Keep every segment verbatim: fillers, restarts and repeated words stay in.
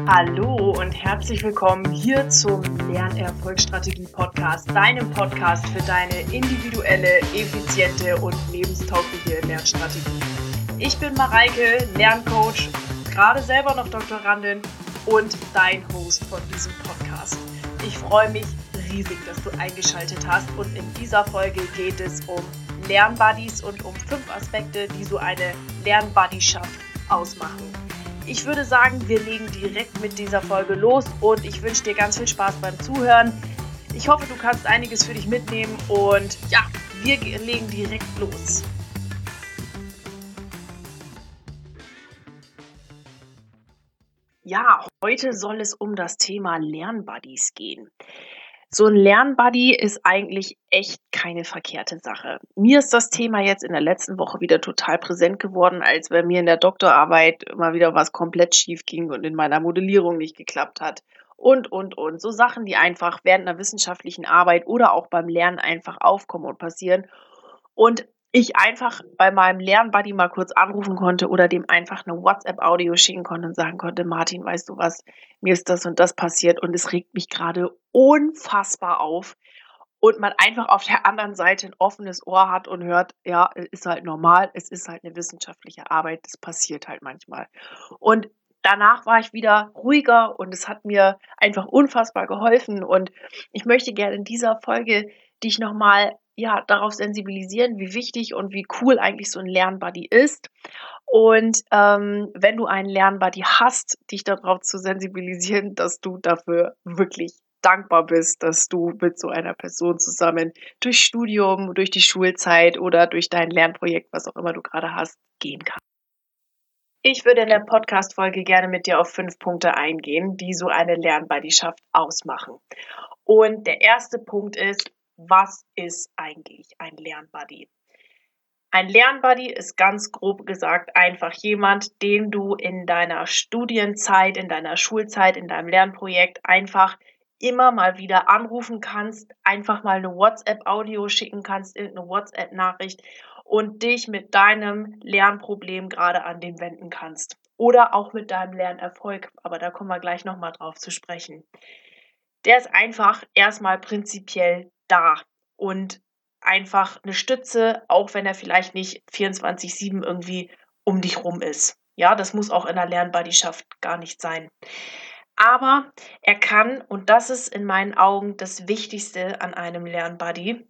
Hallo und herzlich willkommen hier zum Lernerfolgsstrategie-Podcast, deinem Podcast für deine individuelle, effiziente und lebenstaugliche Lernstrategie. Ich bin Mareike, Lerncoach, gerade selber noch Doktorandin und dein Host von diesem Podcast. Ich freue mich riesig, dass du eingeschaltet hast und in dieser Folge geht es um Lernbuddies und um fünf Aspekte, die so eine Lernbuddyschaft ausmachen. Ich würde sagen, wir legen direkt mit dieser Folge los und ich wünsche dir ganz viel Spaß beim Zuhören. Ich hoffe, du kannst einiges für dich mitnehmen und ja, wir legen direkt los. Ja, heute soll es um das Thema Lernbuddies gehen. So ein Lernbuddy ist eigentlich echt keine verkehrte Sache. Mir ist das Thema jetzt in der letzten Woche wieder total präsent geworden, als bei mir in der Doktorarbeit immer wieder was komplett schief ging und in meiner Modellierung nicht geklappt hat. Und, und, und. So Sachen, die einfach während einer wissenschaftlichen Arbeit oder auch beim Lernen einfach aufkommen und passieren. Und ich einfach bei meinem Lernbuddy mal kurz anrufen konnte oder dem einfach eine WhatsApp-Audio schicken konnte und sagen konnte, Martin, weißt du was, mir ist das und das passiert und es regt mich gerade unfassbar auf. Und man einfach auf der anderen Seite ein offenes Ohr hat und hört, ja, es ist halt normal, es ist halt eine wissenschaftliche Arbeit, das passiert halt manchmal. Und danach war ich wieder ruhiger und es hat mir einfach unfassbar geholfen. Und ich möchte gerne in dieser Folge dich nochmal ja, darauf sensibilisieren, wie wichtig und wie cool eigentlich so ein Lernbuddy ist. Und ähm, wenn du einen Lernbuddy hast, dich darauf zu sensibilisieren, dass du dafür wirklich dankbar bist, dass du mit so einer Person zusammen durch Studium, durch die Schulzeit oder durch dein Lernprojekt, was auch immer du gerade hast, gehen kannst. Ich würde in der Podcast-Folge gerne mit dir auf fünf Punkte eingehen, die so eine Lernbuddyschaft ausmachen. Und der erste Punkt ist, was ist eigentlich ein Lernbuddy? Ein Lernbuddy ist ganz grob gesagt einfach jemand, den du in deiner Studienzeit, in deiner Schulzeit, in deinem Lernprojekt einfach immer mal wieder anrufen kannst, einfach mal eine WhatsApp-Audio schicken kannst, irgendeine WhatsApp-Nachricht und dich mit deinem Lernproblem gerade an den wenden kannst. Oder auch mit deinem Lernerfolg, aber da kommen wir gleich nochmal drauf zu sprechen. Der ist einfach erstmal prinzipiell da und einfach eine Stütze, auch wenn er vielleicht nicht vierundzwanzig sieben irgendwie um dich rum ist. Ja, das muss auch in der Lernbuddyschaft gar nicht sein. Aber er kann, und das ist in meinen Augen das Wichtigste an einem Lernbuddy,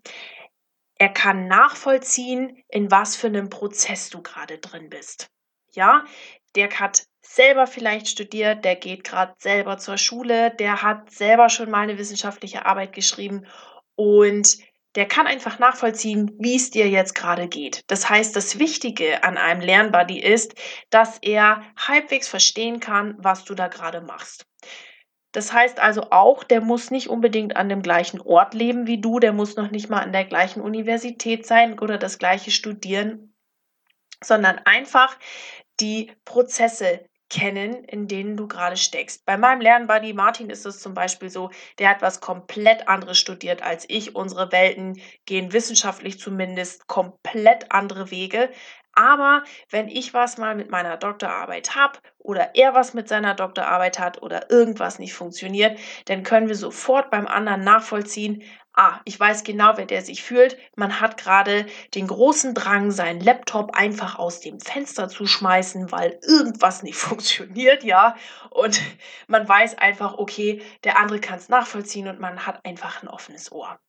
er kann nachvollziehen, in was für einem Prozess du gerade drin bist. Ja, der hat selber vielleicht studiert, der geht gerade selber zur Schule, der hat selber schon mal eine wissenschaftliche Arbeit geschrieben und der kann einfach nachvollziehen, wie es dir jetzt gerade geht. Das heißt, das Wichtige an einem Lernbuddy ist, dass er halbwegs verstehen kann, was du da gerade machst. Das heißt also auch, der muss nicht unbedingt an dem gleichen Ort leben wie du, der muss noch nicht mal an der gleichen Universität sein oder das gleiche studieren, sondern einfach die Prozesse kennen, in denen du gerade steckst. Bei meinem Lernbuddy Martin ist es zum Beispiel so, der hat was komplett anderes studiert als ich. Unsere Welten gehen wissenschaftlich zumindest komplett andere Wege. Aber wenn ich was mal mit meiner Doktorarbeit habe oder er was mit seiner Doktorarbeit hat oder irgendwas nicht funktioniert, dann können wir sofort beim anderen nachvollziehen, ah, ich weiß genau, wer der sich fühlt. Man hat gerade den großen Drang, seinen Laptop einfach aus dem Fenster zu schmeißen, weil irgendwas nicht funktioniert, ja. Und man weiß einfach, okay, der andere kann es nachvollziehen und man hat einfach ein offenes Ohr.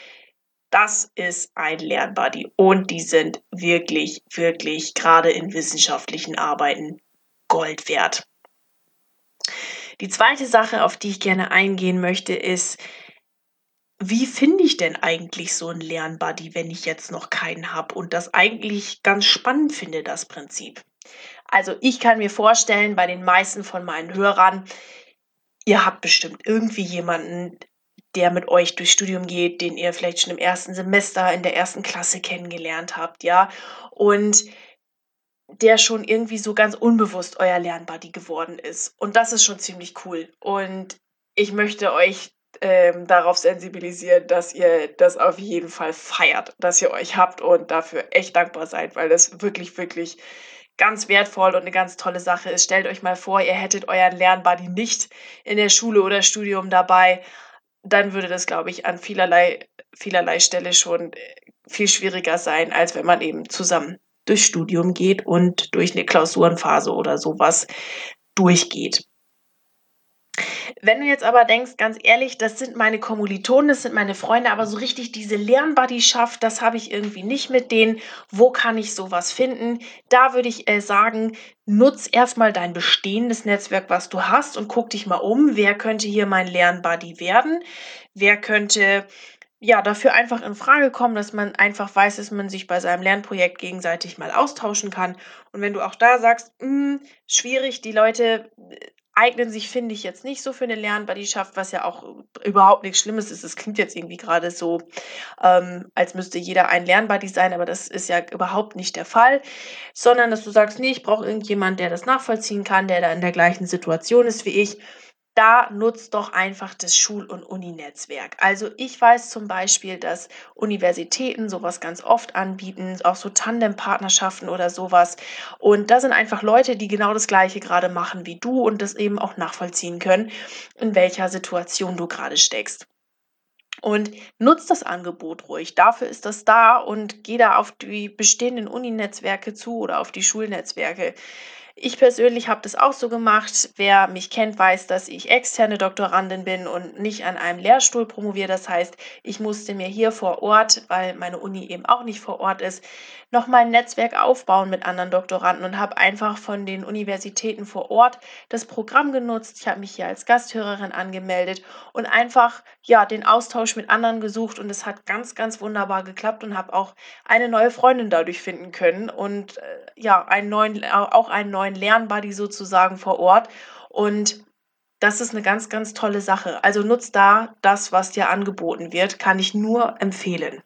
Das ist ein Lernbuddy und die sind wirklich, wirklich gerade in wissenschaftlichen Arbeiten Gold wert. Die zweite Sache, auf die ich gerne eingehen möchte, ist, wie finde ich denn eigentlich so einen Lernbuddy, wenn ich jetzt noch keinen habe und das eigentlich ganz spannend finde, das Prinzip? Also ich kann mir vorstellen, bei den meisten von meinen Hörern, ihr habt bestimmt irgendwie jemanden, der mit euch durchs Studium geht, den ihr vielleicht schon im ersten Semester in der ersten Klasse kennengelernt habt, ja, und der schon irgendwie so ganz unbewusst euer Lernbuddy geworden ist. Und das ist schon ziemlich cool. Und ich möchte euch ähm, darauf sensibilisieren, dass ihr das auf jeden Fall feiert, dass ihr euch habt und dafür echt dankbar seid, weil das wirklich, wirklich ganz wertvoll und eine ganz tolle Sache ist. Stellt euch mal vor, ihr hättet euren Lernbuddy nicht in der Schule oder Studium dabei, dann würde das, glaube ich, an vielerlei vielerlei Stelle schon, äh, viel schwieriger sein, als wenn man eben zusammen durchs Studium geht und durch eine Klausurenphase oder sowas durchgeht. Wenn du jetzt aber denkst, ganz ehrlich, das sind meine Kommilitonen, das sind meine Freunde, aber so richtig diese Lernbuddyschaft, das habe ich irgendwie nicht mit denen. Wo kann ich sowas finden? Da würde ich, äh, sagen, nutz erst mal dein bestehendes Netzwerk, was du hast, und guck dich mal um, wer könnte hier mein Lernbuddy werden? Wer könnte, ja, dafür einfach in Frage kommen, dass man einfach weiß, dass man sich bei seinem Lernprojekt gegenseitig mal austauschen kann. Und wenn du auch da sagst: „Hm, schwierig, die Leute, äh, eignen sich, finde ich, jetzt nicht so für 'ne Lernbuddyschaft", was ja auch äh, überhaupt nichts Schlimmes ist. Es klingt jetzt irgendwie gerade so, ähm, als müsste jeder ein Lernbuddy sein, aber das ist ja überhaupt nicht der Fall, sondern dass du sagst: „Ne, ich brauche irgendjemand, der das nachvollziehen kann, der da in der gleichen Situation ist wie ich." Da nutzt doch einfach das Schul und Uninetzwerk. Also, ich weiß zum Beispiel, dass Universitäten sowas ganz oft anbieten, auch so Tandempartnerschaften oder sowas. Und da sind einfach Leute, die genau das Gleiche gerade machen wie du und das eben auch nachvollziehen können, in welcher Situation du gerade steckst. Und nutz das Angebot ruhig. Dafür ist das da, und geh da auf die bestehenden Uninetzwerke zu oder auf die Schulnetzwerke. Ich persönlich habe das auch so gemacht. Wer mich kennt, weiß, dass ich externe Doktorandin bin und nicht an einem Lehrstuhl promoviere. Das heißt, ich musste mir hier vor Ort, weil meine Uni eben auch nicht vor Ort ist, noch mal 'n Netzwerk aufbauen mit anderen Doktoranden und habe einfach von den Universitäten vor Ort das Programm genutzt. Ich habe mich hier als Gasthörerin angemeldet und einfach, ja, den Austausch mit anderen gesucht, und es hat ganz, ganz wunderbar geklappt, und habe auch eine neue Freundin dadurch finden können und, äh, ja, einen neuen au auch einen neuen Lernbuddy sozusagen vor Ort, und das ist eine ganz, ganz tolle Sache. Also, nutz da das, was dir angeboten wird, kann ich nur empfehlen.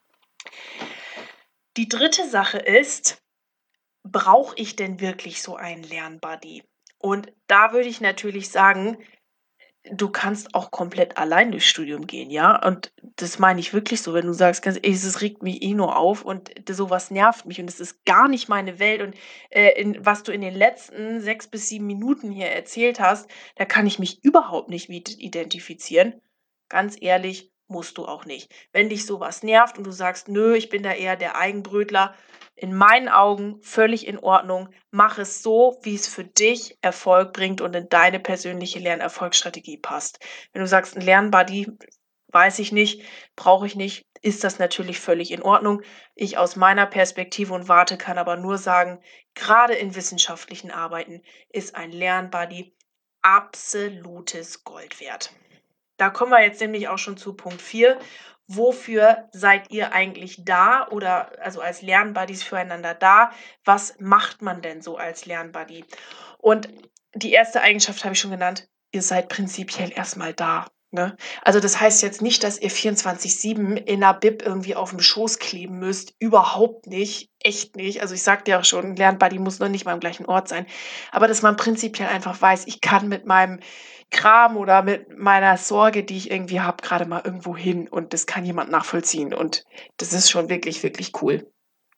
Die dritte Sache ist: Brauche ich denn wirklich so einen Lernbuddy? Und da würde ich natürlich sagen, du kannst auch komplett allein durchs Studium gehen, ja? Und das meine ich wirklich so, wenn du sagst: „Ganz ehrlich, es regt mich eh nur auf und d so nervt mich und es ist gar nicht meine Welt, und, äh, in was du in den letzten sechs bis sieben Minuten hier erzählt hast, da kann ich mich überhaupt nicht mit identifizieren." Ganz ehrlich, musst du auch nicht. Wenn dich sowas nervt und du sagst: „Nö, ich bin da eher der Eigenbrötler", in meinen Augen völlig in Ordnung. Mach es so, wie es für dich Erfolg bringt und in deine persönliche Lernerfolgsstrategie passt. Wenn du sagst, 'n Lernbuddy, weiß ich nicht, brauche ich nicht, ist das natürlich völlig in Ordnung. Ich aus meiner Perspektive und Warte kann aber nur sagen, gerade in wissenschaftlichen Arbeiten ist ein Lernbuddy absolutes Gold wert. Da kommen wir jetzt nämlich auch schon zu Punkt vier. Wofür seid ihr eigentlich da, oder also als Lernbuddies füreinander da? Was macht man denn so als Lernbuddy? Und die erste Eigenschaft habe ich schon genannt, ihr seid prinzipiell erstmal da, ne? Also, das heißt jetzt nicht, dass ihr vierundzwanzig sieben in 'ner Bib irgendwie auf dem Schoß kleben müsst, überhaupt nicht, echt nicht. Also, ich sagte ja auch schon, 'n Lernbuddy muss noch nicht mal am gleichen Ort sein, aber dass man prinzipiell einfach weiß, ich kann mit meinem Kram oder mit meiner Sorge, die ich irgendwie habe, gerade mal irgendwo hin, und das kann jemand nachvollziehen, und das ist schon wirklich, wirklich cool.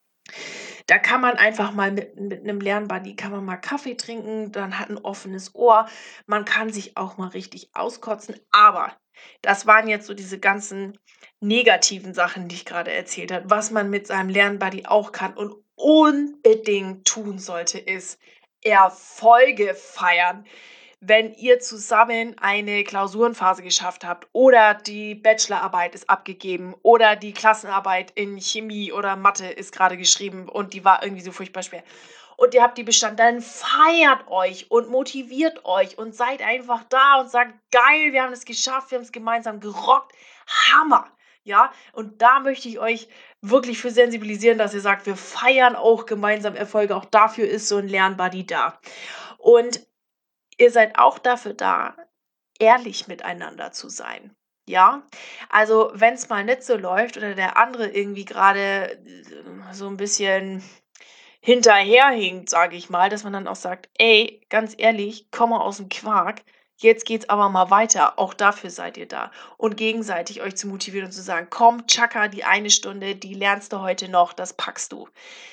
Da kann man einfach mal mit mit 'nem Lernbuddy kann man mal Kaffee trinken, dann hat 'n offenes Ohr. Man kann sich auch mal richtig auskotzen, aber das waren jetzt so diese ganzen negativen Sachen, die ich grade erzählt habe. Was man mit seinem Lernbuddy auch kann und unbedingt tun sollte, ist Erfolge feiern. Wenn ihr zusammen eine Klausurenphase geschafft habt oder die Bachelorarbeit ist abgegeben oder die Klassenarbeit in Chemie oder Mathe ist gerade geschrieben und die war irgendwie so furchtbar schwer und ihr habt die bestanden, dann feiert euch und motiviert euch und seid einfach da und sagt: „Geil, wir haben es geschafft, wir haben es gemeinsam gerockt. Hammer!" Ja? Und da möchte ich euch wirklich für sensibilisieren, dass ihr sagt: „Wir feiern auch gemeinsam Erfolge." Auch dafür ist so 'n Lernbuddy da. Und ihr seid auch dafür da, ehrlich miteinander zu sein, ja? Also, wenn's mal nicht so läuft oder der andere irgendwie grade, äh, so 'n bisschen hinterherhinkt, sage ich mal, dass man dann auch sagt: „Ey, ganz ehrlich, komm mal aus'm Quark, jetzt geht's aber mal weiter." Auch dafür seid ihr da. Und gegenseitig euch zu motivieren und zu sagen: „Komm, tschakka, die eine Stunde, die lernst du heute noch, das packst du."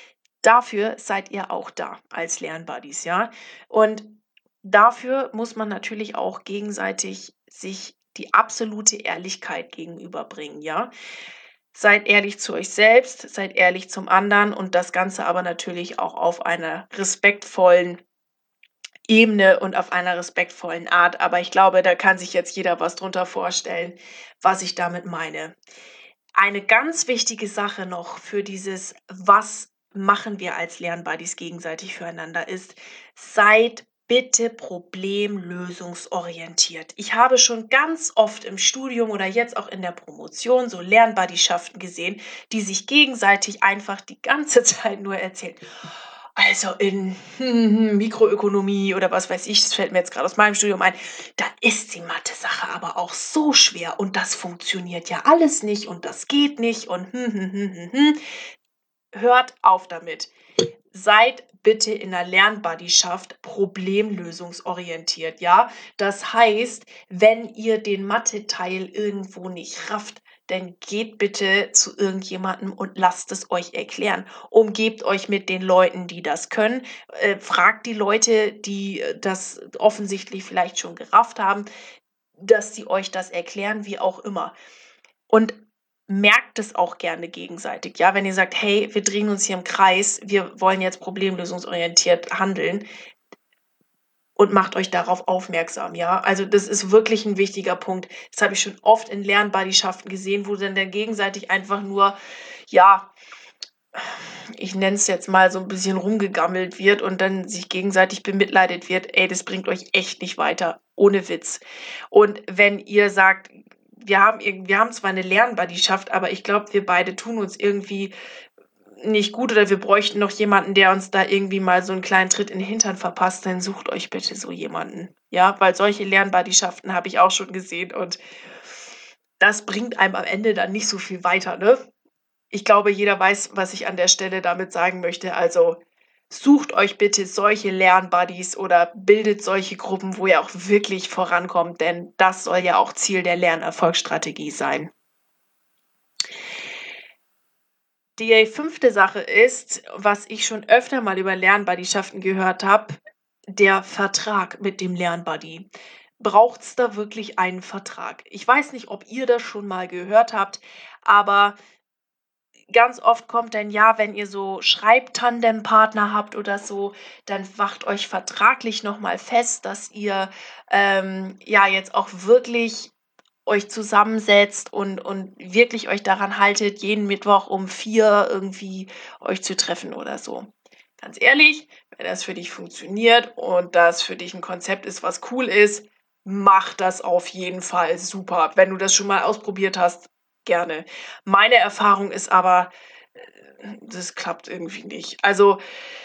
dafür seid ihr auch da als Lernbuddies, ja? Und dafür muss man natürlich auch gegenseitig sich die absolute Ehrlichkeit gegenüberbringen, ja? Seid ehrlich zu euch selbst, seid ehrlich zum anderen und das Ganze aber natürlich auch auf einer respektvollen Ebene und auf einer respektvollen Art. Aber ich glaube, da kann sich jetzt jeder was drunter vorstellen, was ich damit meine. Eine ganz wichtige Sache noch für dieses, was machen wir als Lernbuddies gegenseitig füreinander ist, seid bitte problemlösungsorientiert. Ich habe schon ganz oft im Studium oder jetzt auch in der Promotion so Lernbuddieschaften gesehen, die sich gegenseitig einfach die ganze Zeit nur erzählen. Also in Mikroökonomie oder was weiß ich, das fällt mir jetzt gerade aus meinem Studium ein, da ist die Mathe-Sache aber auch so schwer und das funktioniert ja alles nicht und das geht nicht und hm, hm, hm, hm, hm. Hört auf damit. Seid bitte in der Lernbuddyschaft problemlösungsorientiert, ja? Das heißt, wenn ihr den Mathe-Teil irgendwo nicht rafft, dann geht bitte zu irgendjemandem und lasst es euch erklären. Umgebt euch mit den Leuten, die das können. Äh, fragt die Leute, die äh, das offensichtlich vielleicht schon gerafft haben, dass sie euch das erklären, wie auch immer. Und merkt es auch gerne gegenseitig, ja? Wenn ihr sagt: „Hey, wir drehen uns hier im Kreis, wir wollen jetzt problemlösungsorientiert handeln“ und macht euch darauf aufmerksam, ja? Also, das ist wirklich 'n wichtiger Punkt. Das habe ich schon oft in Lernbuddieschaften gesehen, wo dann dann gegenseitig einfach nur, ja, ich nenne es jetzt mal so 'n bisschen rumgegammelt wird und dann sich gegenseitig bemitleidet wird. Ey, das bringt euch echt nicht weiter, ohne Witz. Und wenn ihr sagt: „Wir haben irgend wir haben zwar 'ne Lernbuddyschaft, aber ich glaube, wir beide tun uns irgendwie nicht gut oder wir bräuchten noch jemanden, der uns da irgendwie mal so 'n kleinen Tritt in den Hintern verpasst“, dann sucht euch bitte so jemanden, ja? Weil solche Lernbuddieschaften habe ich auch schon gesehen und das bringt einem am Ende dann nicht so viel weiter, ne? Ich glaube, jeder weiß, was ich an der Stelle damit sagen möchte. Also, sucht euch bitte solche Lernbuddies oder bildet solche Gruppen, wo ihr auch wirklich vorankommt, denn das soll ja auch Ziel der Lernerfolgsstrategie sein. Die fünfte Sache ist, was ich schon öfter mal über Lernbuddieschaften gehört habe, der Vertrag mit dem Lernbuddy. Braucht's da wirklich einen Vertrag? Ich weiß nicht, ob ihr das schon mal gehört habt, aber ganz oft kommt dann, ja, wenn ihr so Schreibtandempartner habt oder so, dann macht euch vertraglich noch mal fest, dass ihr, ähm, ja, jetzt auch wirklich euch zusammensetzt und und wirklich euch daran haltet, jeden Mittwoch um vier irgendwie euch zu treffen oder so. Ganz ehrlich, wenn das für dich funktioniert und das für dich 'n Konzept ist, was cool ist, mach das auf jeden Fall super. Wenn du das schon mal ausprobiert hast, gerne. Meine Erfahrung ist aber, äh, das klappt irgendwie nicht. Also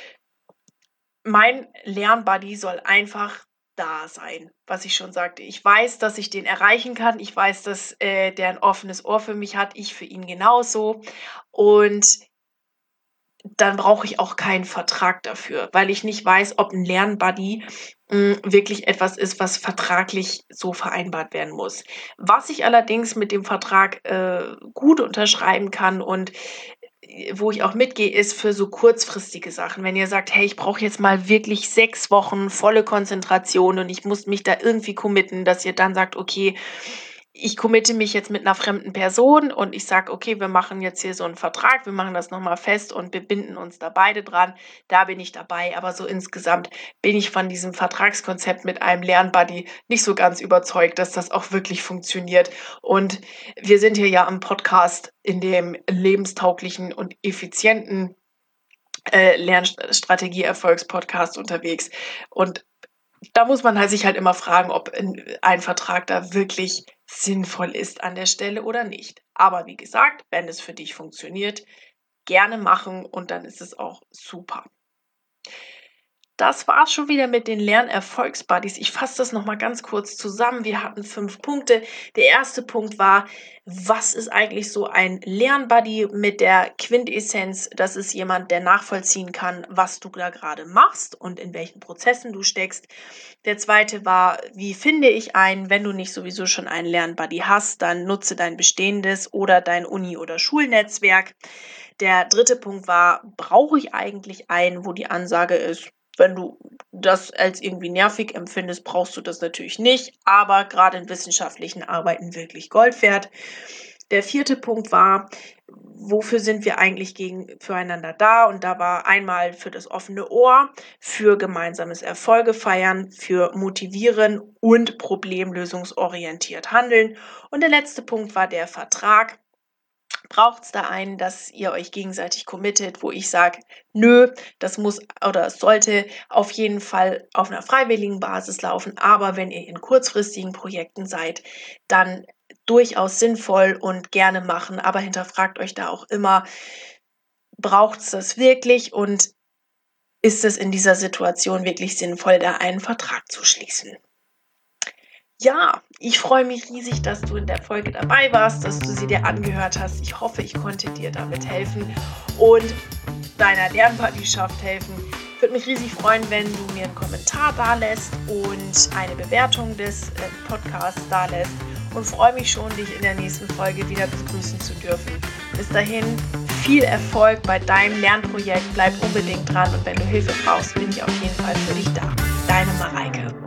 mein Lernbuddy soll einfach da sein, was ich schon sagte. Ich weiß, dass ich den erreichen kann. Ich weiß, dass, äh, der 'n offenes Ohr für mich hat, ich für ihn genauso. Und dann brauche ich auch keinen Vertrag dafür, weil ich nicht weiß, ob 'n Lernbuddy, hm, wirklich etwas ist, was vertraglich so vereinbart werden muss. Was ich allerdings mit dem Vertrag, äh, gut unterschreiben kann und, äh, wo ich auch mitgehe, ist für so kurzfristige Sachen. Wenn ihr sagt: „Hey, ich brauche jetzt mal wirklich sechs Wochen volle Konzentration und ich muss mich da irgendwie committen“, dass ihr dann sagt: „Okay, ich committe mich jetzt mit 'ner fremden Person und ich sage: „Okay, wir machen jetzt hier so 'n Vertrag, wir machen das noch mal fest und wir binden uns da beide dran“, da bin ich dabei. Aber so insgesamt bin ich von diesem Vertragskonzept mit einem Lernbuddy nicht so ganz überzeugt, dass das auch wirklich funktioniert. Und wir sind hier ja im Podcast in dem lebenstauglichen und effizienten, äh, Lernstrategie-Erfolgs-Podcast unterwegs. Und da muss man halt sich halt immer fragen, ob 'n ein Vertrag da wirklich sinnvoll ist an der Stelle oder nicht. Aber wie gesagt, wenn es für dich funktioniert, gerne machen und dann ist es auch super. das war's schon wieder mit den Lernerfolgsbuddies. Ich fasse das nochmal ganz kurz zusammen. Wir hatten fünf Punkte. Der erste Punkt war, was ist eigentlich so ein Lernbuddy mit der Quintessenz? Das ist jemand, der nachvollziehen kann, was du da gerade machst und in welchen Prozessen du steckst. Der zweite war, wie finde ich einen? Wenn du nicht sowieso schon einen Lernbuddy hast, dann nutze dein bestehendes oder dein Uni- oder Schulnetzwerk. Der dritte Punkt war, brauche ich eigentlich einen, wo die Ansage ist, wenn du das als irgendwie nervig empfindest, brauchst du das natürlich nicht, aber gerade in wissenschaftlichen Arbeiten wirklich Gold wert. Der vierte Punkt war, wofür sind wir eigentlich gegen, füreinander da? Und da war einmal für das offene Ohr, für gemeinsames Erfolge feiern, für motivieren und problemlösungsorientiert handeln. Und der letzte Punkt war der Vertrag. Braucht es da einen, dass ihr euch gegenseitig committet, wo ich sage, nö, das muss oder es sollte auf jeden Fall auf einer freiwilligen Basis laufen, aber wenn ihr in kurzfristigen Projekten seid, dann durchaus sinnvoll und gerne machen, aber hinterfragt euch da auch immer, braucht es das wirklich und ist es in dieser Situation wirklich sinnvoll, da einen Vertrag zu schließen? Ja, ich freue mich riesig, dass du in der Folge dabei warst, dass du sie dir angehört hast. Ich hoffe, ich konnte dir damit helfen und deiner Lernpartnerschaft helfen. Ich würde mich riesig freuen, wenn du mir einen Kommentar da lässt und eine Bewertung des äh, Podcasts da lässt und freue mich schon, dich in der nächsten Folge wieder begrüßen zu dürfen. Bis dahin, viel Erfolg bei deinem Lernprojekt. Bleib unbedingt dran und wenn du Hilfe brauchst, bin ich auf jeden Fall für dich da. Deine Mareike.